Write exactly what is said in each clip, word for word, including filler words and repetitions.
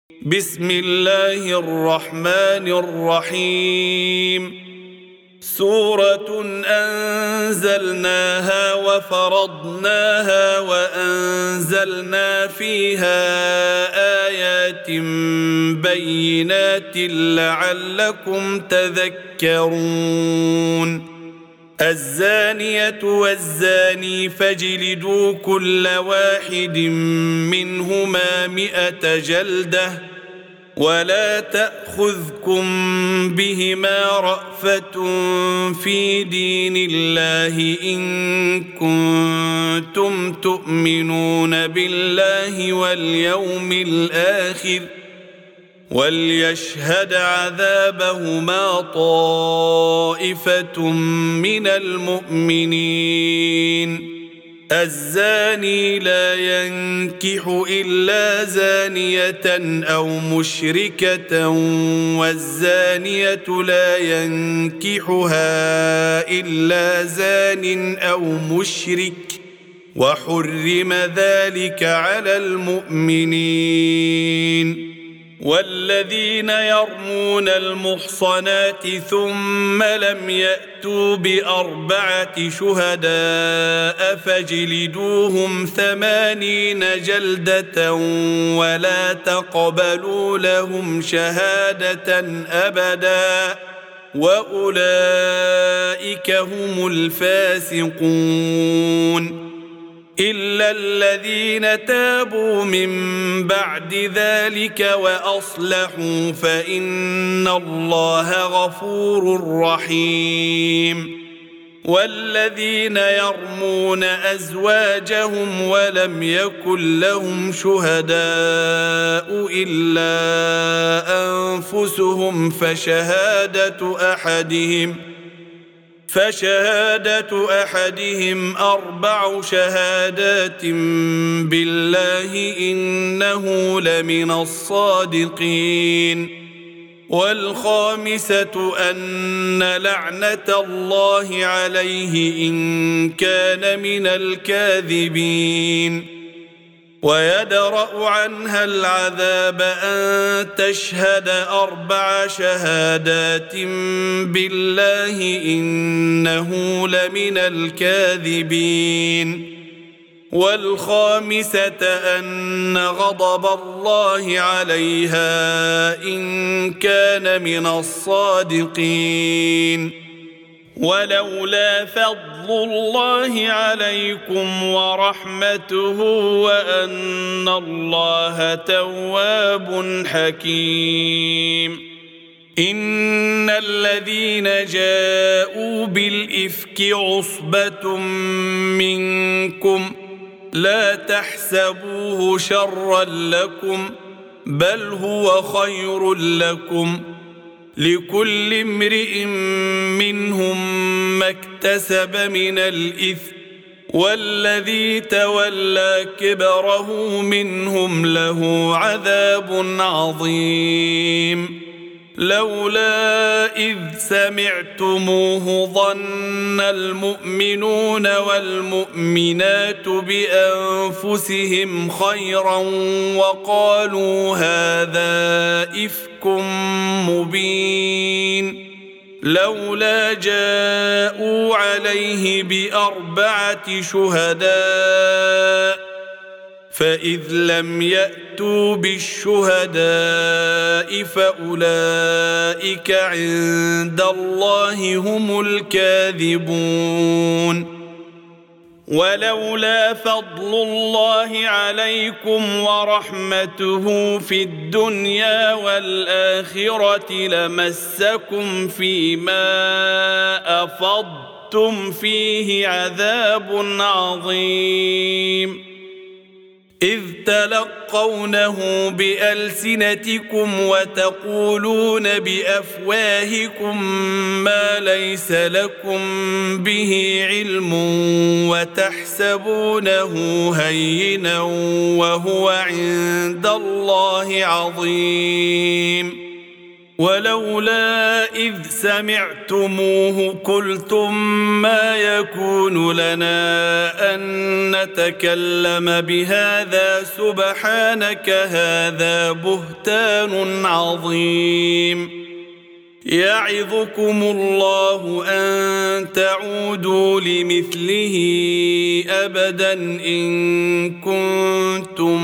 بسم الله الرحمن الرحيم. سورة أنزلناها وفرضناها وأنزلنا فيها آيات بينات لعلكم تذكرون. الزانية والزاني فاجلدوا كل واحد منهما مئة جلدة ولا تأخذكم بهما رأفة في دين الله إن كنتم تؤمنون بالله واليوم الآخر وليشهد عذابهما طائفة من المؤمنين. الزاني لا ينكح إلا زانية أو مشركة والزانية لا ينكحها إلا زان أو مشرك وحرم ذلك على المؤمنين. والذين يرمون المحصنات ثم لم يأتوا بأربعة شهداء فاجلدوهم ثمانين جلدة ولا تقبلوا لهم شهادة أبدا وأولئك هم الفاسقون. إلا الذين تابوا من بعد ذلك وأصلحوا فإن الله غفور رحيم. والذين يرمون أزواجهم ولم يكن لهم شهداء إلا أنفسهم فشهادة أحدهم فشهادة أحدهم أربع شهادات بالله إنه لمن الصادقين. والخامسة أن لعنة الله عليه إن كان من الكاذبين. ويدرأ عنها العذاب أن تشهد أربع شهادات بالله إنه لمن الكاذبين. والخامسة أن غضب الله عليها إن كان من الصادقين. ولولا فضل الله عليكم ورحمته وأن الله تواب حكيم. إن الذين جاءوا بالإفك عصبة منكم لا تحسبوه شرا لكم بل هو خير لكم لكل امرئ منهم ما اكتسب من الإثم والذي تولى كبره منهم له عذاب عظيم. لولا إذ سمعتموه ظن المؤمنون والمؤمنات بأنفسهم خيرا وقالوا هذا إفك مبين. لولا جاءوا عليه بأربعة شهداء فإذ لم يأتوا بالشهداء فأولئك عند الله هم الكاذبون. ولولا فضل الله عليكم ورحمته في الدنيا والآخرة لمسكم فيما أفضتم فيه عذاب عظيم. إذ تلقونه بألسنتكم وتقولون بأفواهكم ما ليس لكم به علم وتحسبونه هينا وهو عند الله عظيم. ولولا إذ سمعتموه قلتم ما يكون لنا أن نتكلم بهذا سبحانك هذا بهتان عظيم يعظكم الله أن تعودوا لمثله أبدا إن كنتم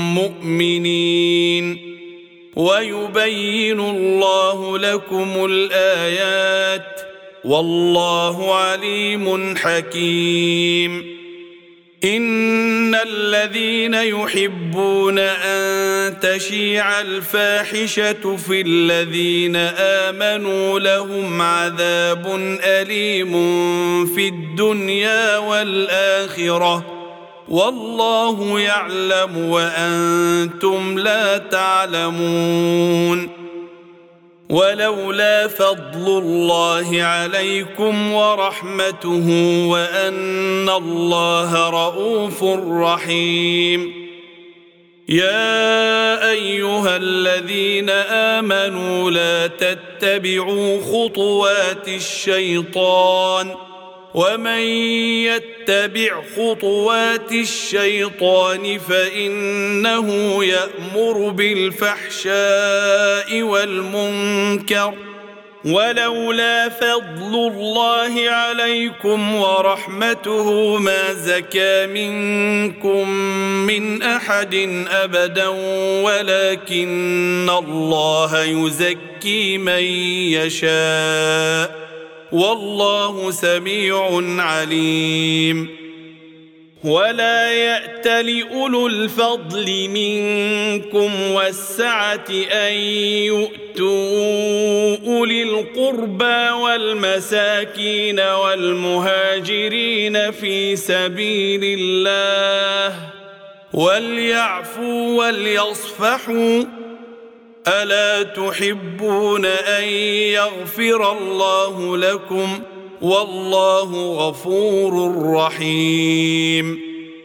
مؤمنين ويبين الله لكم الآيات والله عليم حكيم إن الذين يحبون أن تشيع الفاحشة في الذين آمنوا لهم عذاب أليم في الدنيا والآخرة والله يعلم وأنتم لا تعلمون ولولا فضل الله عليكم ورحمته وأن الله رؤوف رحيم يا أيها الذين آمنوا لا تتبعوا خطوات الشيطان ومن يتبع خطوات الشيطان فإنه يأمر بالفحشاء والمنكر ولولا فضل الله عليكم ورحمته ما زكى منكم من أحد أبدا ولكن الله يزكي من يشاء والله سميع عليم ولا يأتل أولو الفضل منكم والسعة أن يؤتوا أولي القربى والمساكين والمهاجرين في سبيل الله وليعفوا وليصفحوا ألا تحبون أن يغفر الله لكم والله غفور رحيم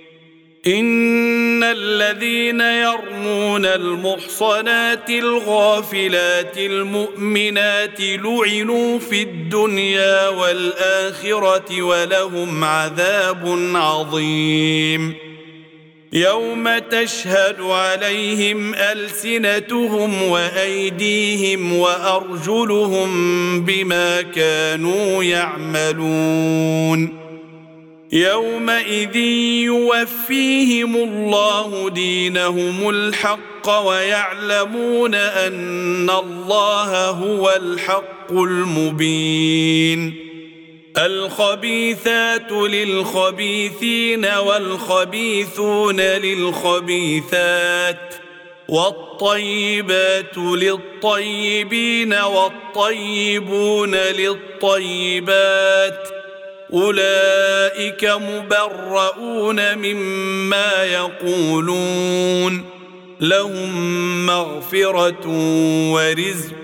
إن الذين يرمون المحصنات الغافلات المؤمنات لعنوا في الدنيا والآخرة ولهم عذاب عظيم يوم تشهد عليهم ألسنتهم وأيديهم وأرجلهم بما كانوا يعملون يومئذ يوفيهم الله دينهم الحق ويعلمون أن الله هو الحق المبين الخبيثات للخبيثين والخبيثون للخبيثات والطيبات للطيبين والطيبون للطيبات أولئك مبرؤون مما يقولون لهم مغفرة ورزق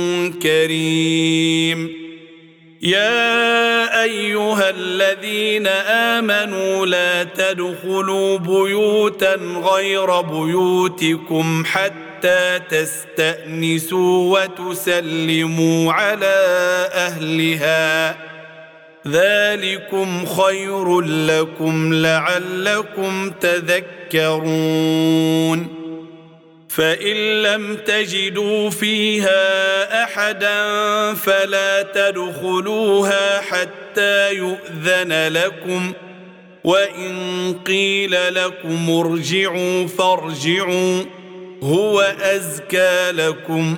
كريم يا أيها الذين آمنوا لا تدخلوا بيوتا غير بيوتكم حتى تستأنسوا وتسلموا على أهلها ذلكم خير لكم لعلكم تذكرون فإن لم تجدوا فيها أحدا فلا تدخلوها حتى يؤذن لكم وإن قيل لكم ارجعوا فارجعوا هو أزكى لكم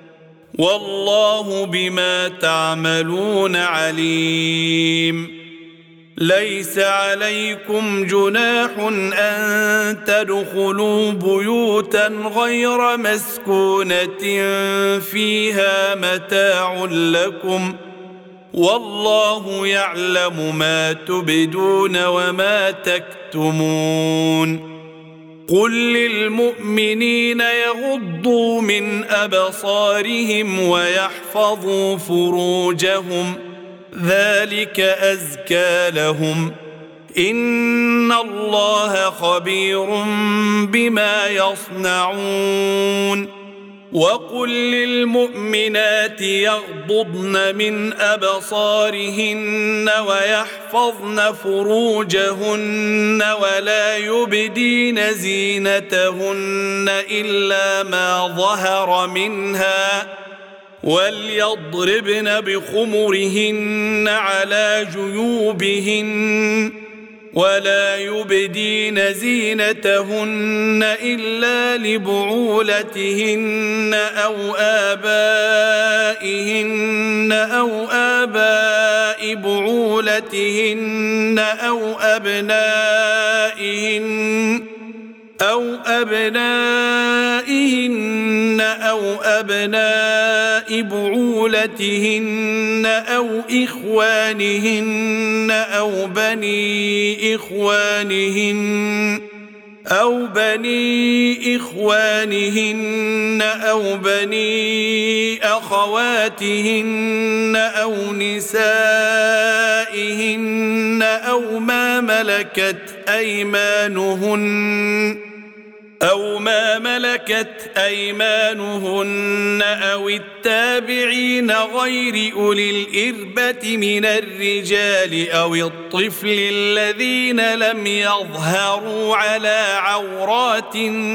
والله بما تعملون عليم ليس عليكم جناح أن تدخلوا بيوتا غير مسكونة فيها متاع لكم والله يعلم ما تبدون وما تكتمون قل للمؤمنين يغضوا من أبصارهم ويحفظوا فروجهم ذلك أزكى لهم إن الله خبير بما يصنعون وقل للمؤمنات يغضضن من أبصارهن ويحفظن فروجهن ولا يبدين زينتهن إلا ما ظهر منها وليضربن بخمرهن على جيوبهن ولا يبدين زينتهن إلا لبعولتهن أو آبائهن أو آباء بعولتهن أو أبنائهن أو أبنائهن أو أبناء بعولتهن أو إخوانهن أو بني إخوانهن أو بني إخوانهن أو بني أخواتهن أو نسائهن أو ما ملكت أيمانهن أو ما ملكت أيمانهن أو التابعين غير أولي الإربة من الرجال أو الطفل الذين لم يظهروا على عورات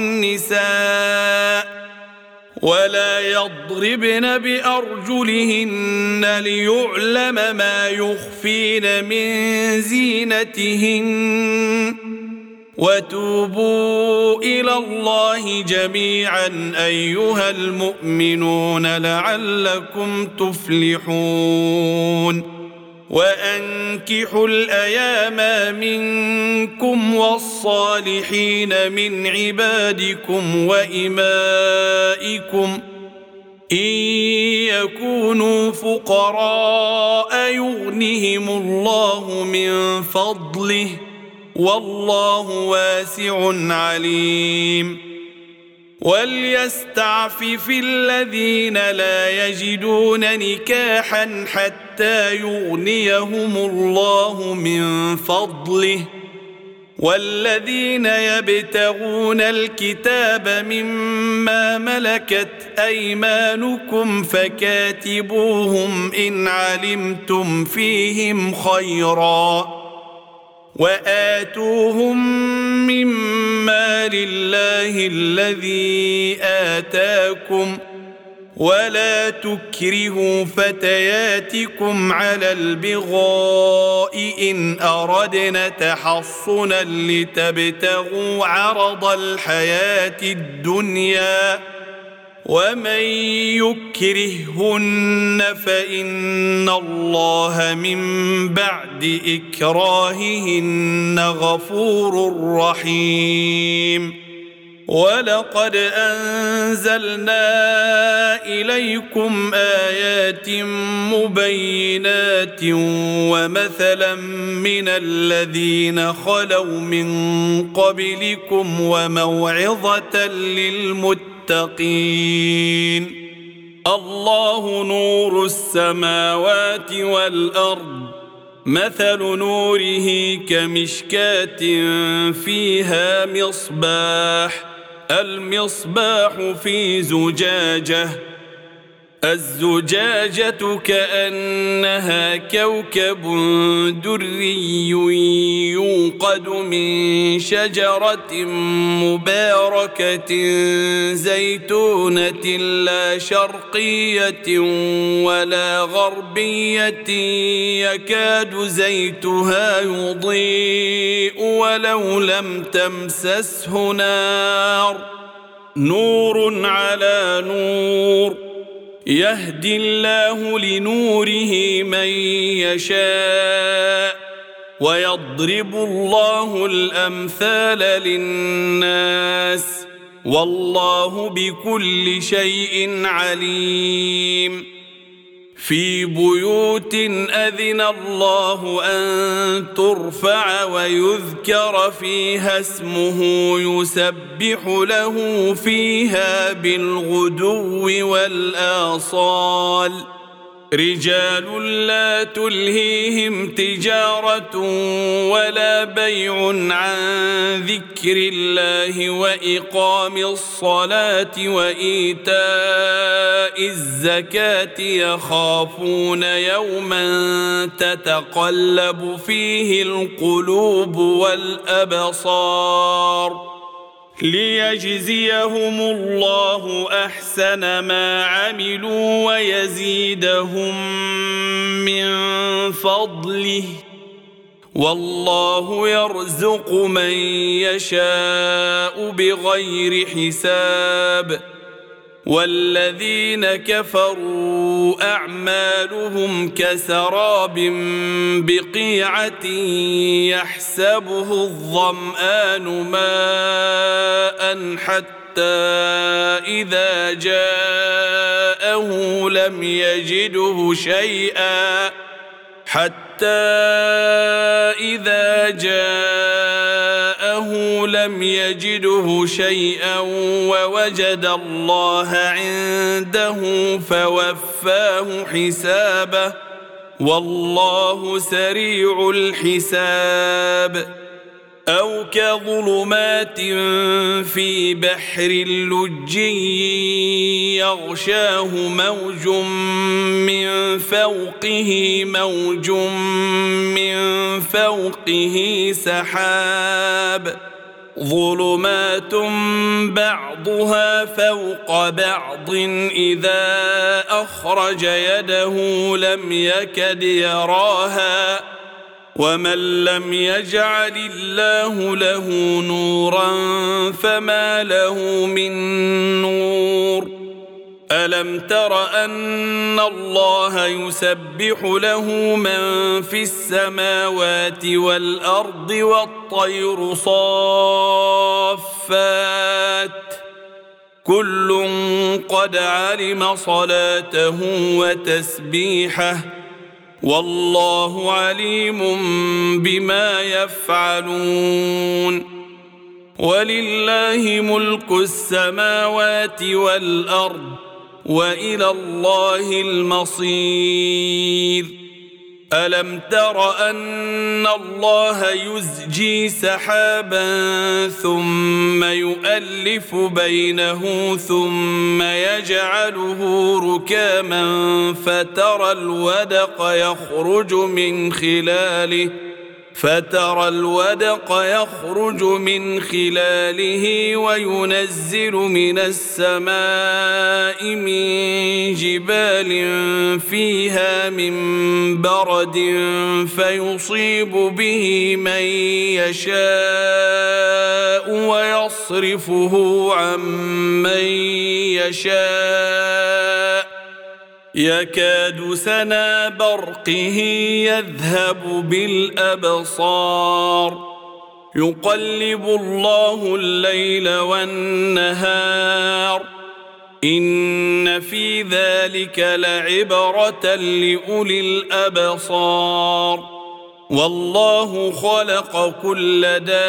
النساء ولا يضربن بأرجلهن ليعلم ما يخفين من زينتهن وتوبوا إلى الله جميعا أيها المؤمنون لعلكم تفلحون وأنكحوا الأيام منكم والصالحين من عبادكم وإمائكم إن يكونوا فقراء يغنهم الله من فضله والله واسع عليم وليستعفف الذين لا يجدون نكاحا حتى يغنيهم الله من فضله والذين يبتغون الكتاب مما ملكت أيمانكم فكاتبوهم إن علمتم فيهم خيرا وآتوهم مما لله الذي آتاكم ولا تكرهوا فتياتكم على البغاء إن أردنا تحصنا لتبتغوا عرض الحياة الدنيا ومن يكرهن فإن الله من بعد إكراههن غفور رحيم ولقد أنزلنا إليكم آيات مبينات ومثلا من الذين خلوا من قبلكم وموعظة للمتقين المتقين الله نور السماوات والأرض مثل نوره كمشكاة فيها مصباح المصباح في زجاجة الزجاجة كأنها كوكب دري يوقد من شجرة مباركة زيتونة لا شرقية ولا غربية يكاد زيتها يضيء ولو لم تمسسه نار نور على نور يهدي الله لنوره من يشاء ويضرب الله الأمثال للناس والله بكل شيء عليم في بيوت أذن الله أن ترفع ويذكر فيها اسمه يسبح له فيها بالغدو والآصال رجال لا تلهيهم تجارة ولا بيع عن ذكر الله وإقام الصلاة وإيتاء الزكاة يخافون يوما تتقلب فيه القلوب والأبصار ليجزيهم الله أحسن ما عملوا ويزيدهم من فضله والله يرزق من يشاء بغير حساب والذين كفروا أعمالهم كسراب بقيعة يحسبه الظمآن ماء حتى إذا جاءه لم يجده شيئا حتى إذا جاءه لم يجده شيئا ووجد الله عنده فوفاه حسابه والله سريع الحساب أو كظلمات في بحر لجي يغشاه موج من فوقه موج من فوقه سحاب ظلمات بعضها فوق بعض إذا أخرج يده لم يكد يراها ومن لم يجعل الله له نورا فما له من نور ألم تر أن الله يسبح له من في السماوات والأرض والطير صافات كل قد علم صلاته وتسبيحه والله عليم بما يفعلون ولله ملك السماوات والأرض وإلى الله المصير ألم تر أن الله يزجي سحابا ثم يؤلف بينه ثم يجعله ركاما فترى الودق يخرج من خلاله فترى الودق يخرج من خلاله وينزل من السماء من جبال فيها من برد فيصيب به من يشاء ويصرفه عن من يشاء يكاد سنا برقه يذهب بالأبصار يقلب الله الليل والنهار إن في ذلك لعبرة لأولي الأبصار والله خلق كل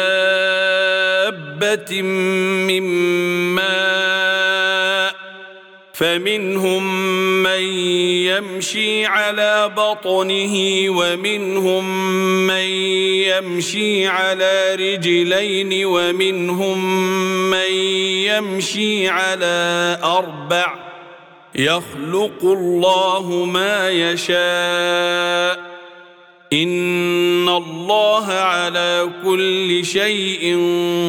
دابة من ماء فمنهم من يمشي على بطنه ومنهم من يمشي على رجلين ومنهم من يمشي على أربع يخلق الله ما يشاء إن الله على كل شيء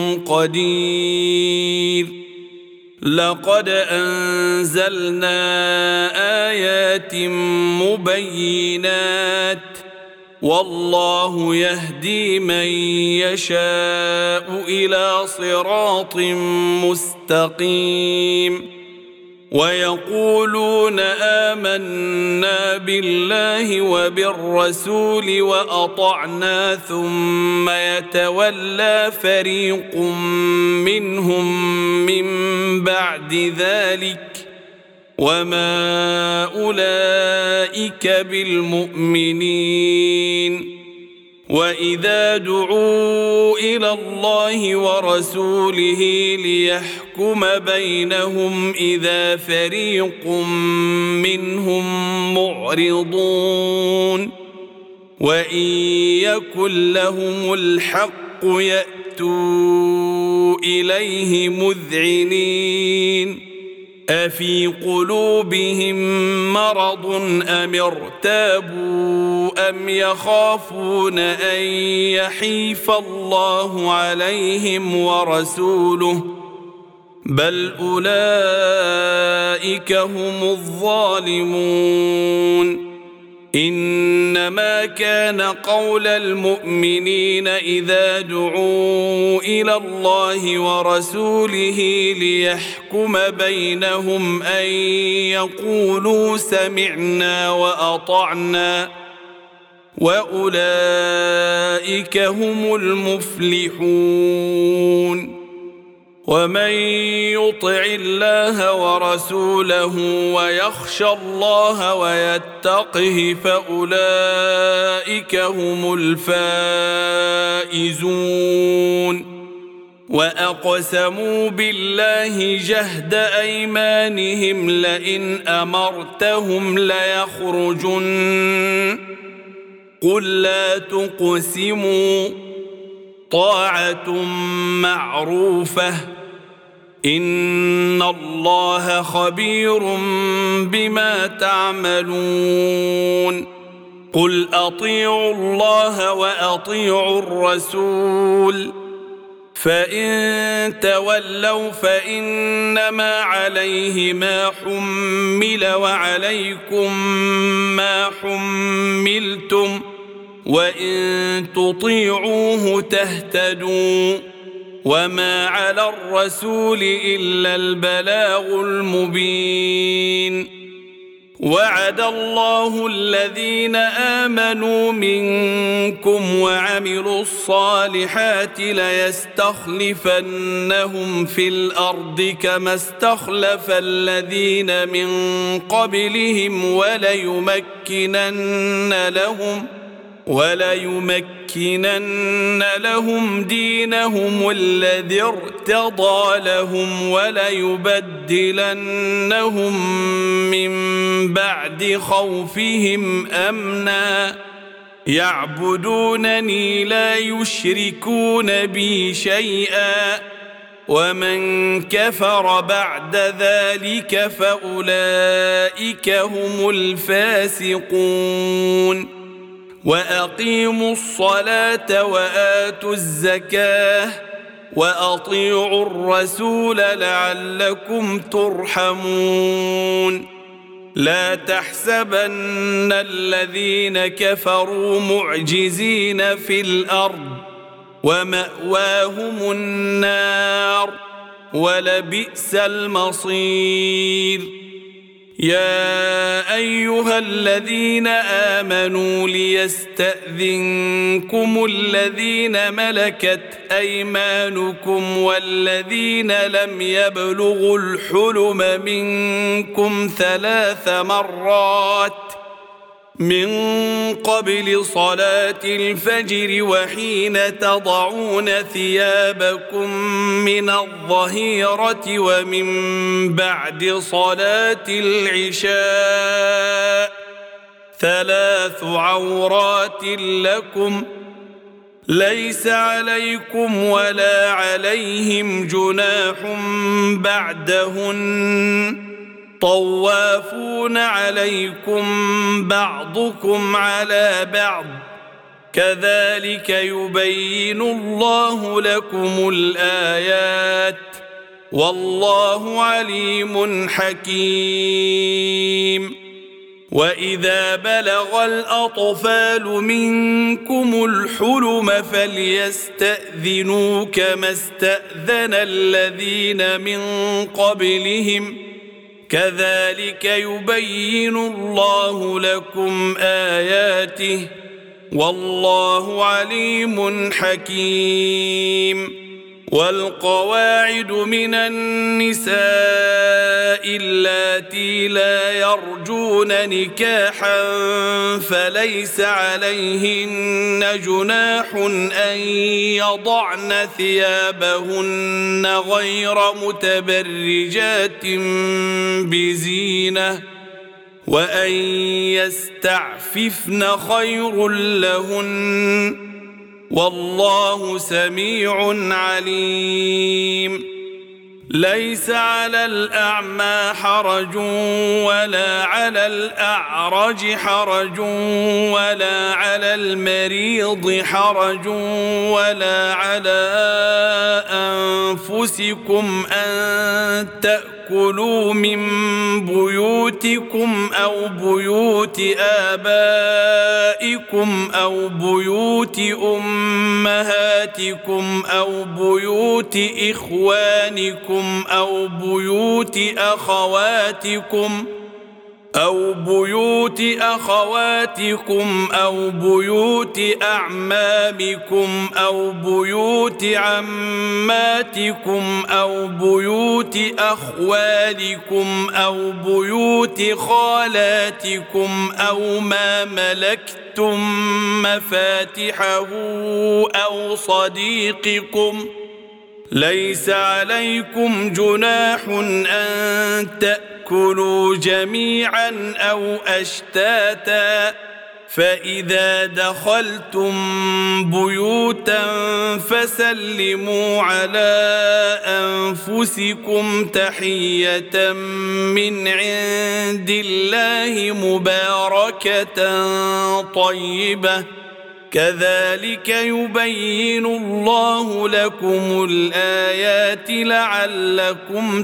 قدير لقد أنزلنا آيات مبينات والله يهدي من يشاء إلى صراط مستقيم ويقولون آمنا بالله وبالرسول وأطعنا ثم يتولى فريق منهم من بعد ذلك وما أولئك بالمؤمنين وإذا دعوا إلى الله ورسوله ليحكم بينهم إذا فريق منهم معرضون وإن يكن لهم الحق يأتوا إليه مذعنين أفي قلوبهم مرض أم ارتابوا أم يخافون أن يحيف الله عليهم ورسوله بل أولئك هم الظالمون إنما كان قول المؤمنين إذا دعوا إلى الله ورسوله ليحكم بينهم أن يقولوا سمعنا وأطعنا وأولئك هم المفلحون ومن يطع الله ورسوله ويخشى الله ويتقه فأولئك هم الفائزون وأقسموا بالله جهد أيمانهم لئن أمرتهم ليخرجن قل لا تقسموا طاعة معروفة إن الله خبير بما تعملون قل أطيعوا الله وأطيعوا الرسول فإن تولوا فإنما عليه ما حمل وعليكم ما حملتم وإن تطيعوه تهتدوا وما على الرسول إلا البلاغ المبين وعد الله الذين آمنوا منكم وعملوا الصالحات ليستخلفنهم في الأرض كما استخلف الذين من قبلهم وليمكنن لهم وليمكنن لهم دينهم الذي ارتضى لهم وليبدلنهم من بعد خوفهم أمنا يعبدونني لا يشركون بي شيئا ومن كفر بعد ذلك فأولئك هم الفاسقون وأقيموا الصلاة وآتوا الزكاة وأطيعوا الرسول لعلكم ترحمون لا تحسبن الذين كفروا معجزين في الأرض ومأواهم النار ولبئس المصير يا أيها الذين آمنوا ليستأذنكم الذين ملكت أيمانكم والذين لم يبلغوا الحلم منكم ثلاث مرات من قبل صلاة الفجر وحين تضعون ثيابكم من الظهيرة ومن بعد صلاة العشاء ثلاث عورات لكم ليس عليكم ولا عليهم جناح بعدهن طوافون عليكم بعضكم على بعض كذلك يبين الله لكم الآيات والله عليم حكيم وإذا بلغ الأطفال منكم الحلم فليستأذنوا كما استأذن الذين من قبلهم كذلك يبين الله لكم آياته والله عليم حكيم والقواعد من النساء اللاتي لا يرجون نكاحا فليس عليهن جناح أن يضعن ثيابهن غير متبرجات بزينة وأن يستعففن خير لهن والله سميع عليم. ليس على الأعمى حرج ولا على الأعرج حرج ولا على المريض حرج ولا على أنفسكم أن تأكلوا من بيوتكم أو بيوت آبائكم أو بيوت أمهاتكم أو بيوت إخوانكم أو بيوت أخواتكم أو بيوت أخواتكم أو بيوت أعمامكم أو بيوت عماتكم أو بيوت أخوالكم أو بيوت خالاتكم أو ما ملكتم مفاتحه أو صديقكم. ليس عليكم جناح أن تأكلوا جميعا أو أشتاتا فإذا دخلتم بيوتا فسلموا على أنفسكم تحية من عند الله مباركة طيبة كذلك يبين الله لكم الآيات لعلكم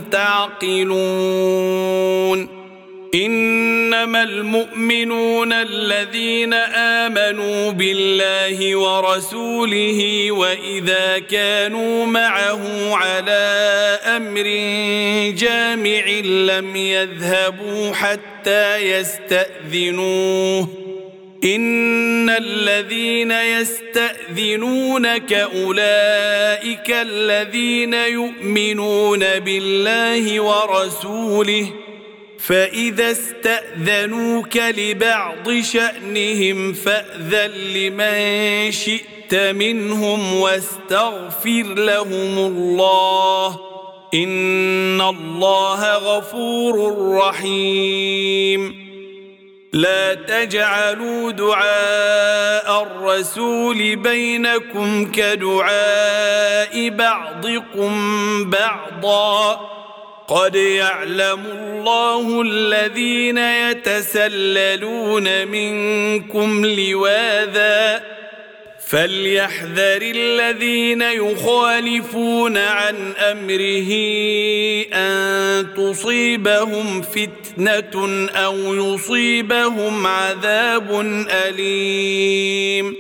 تعقلون. إنما المؤمنون الذين آمنوا بالله ورسوله وإذا كانوا معه على أمر جامع لم يذهبوا حتى يستأذنوه. إن الذين يستأذنونك أولئك الذين يؤمنون بالله ورسوله فإذا استأذنوك لبعض شأنهم فأذن لمن شئت منهم واستغفر لهم الله إن الله غفور رحيم. لا تجعلوا دعاء الرسول بينكم كدعاء بعضكم بعضا قد يعلم الله الذين يتسللون منكم لواذا فليحذر الذين يخالفون عن أمره أن تصيبهم فتنة أو يصيبهم عذاب أليم.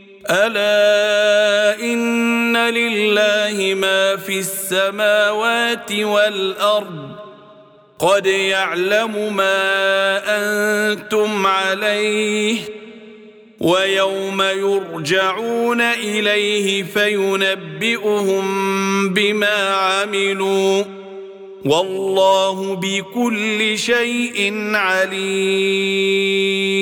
ألا إن لله ما في السماوات والأرض قد يعلم ما أنتم عليه ويوم يرجعون إليه فينبئهم بما عملوا والله بكل شيء عليم.